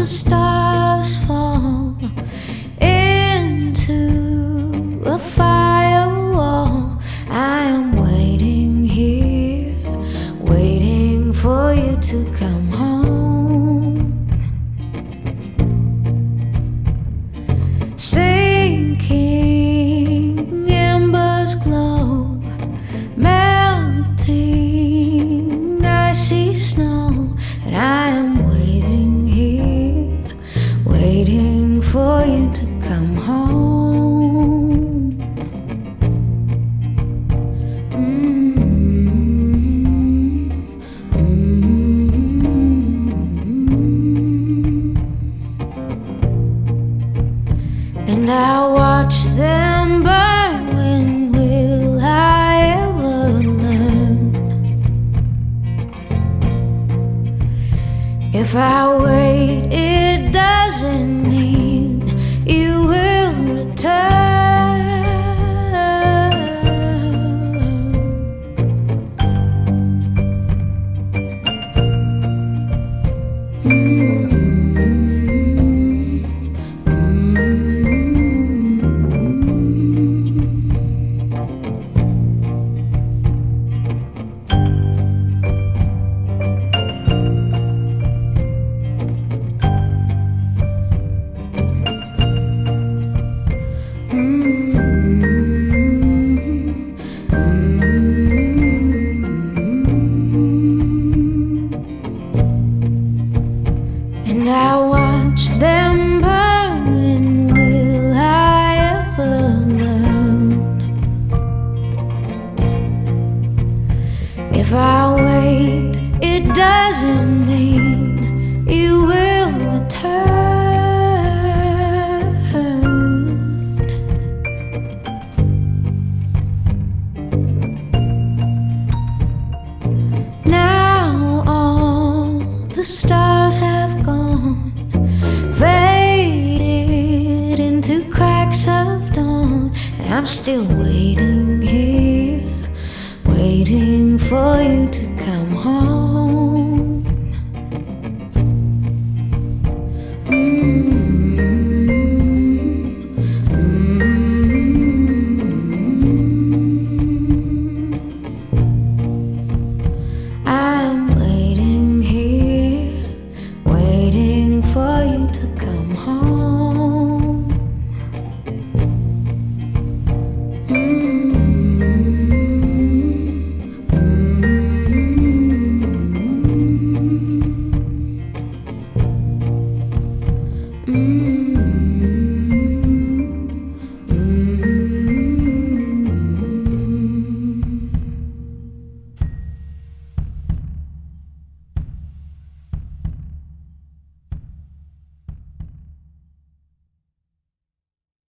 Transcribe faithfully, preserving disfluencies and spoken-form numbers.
the stars fall into a firewall. I am waiting here, waiting for you to come home. Sinking embers glow, melting icy snow, and I am waiting here, waiting for you to come home. Mm-hmm. Mm-hmm. And I watch them burn. When will I ever learn? If I wait, it doesn't mean you will return. Mm-hmm. And I watch them burn. When will I ever learn? If I wait, it doesn't mean you will return. Now all the stars have gone, faded into cracks of dawn, and I'm still waiting here, waiting for you to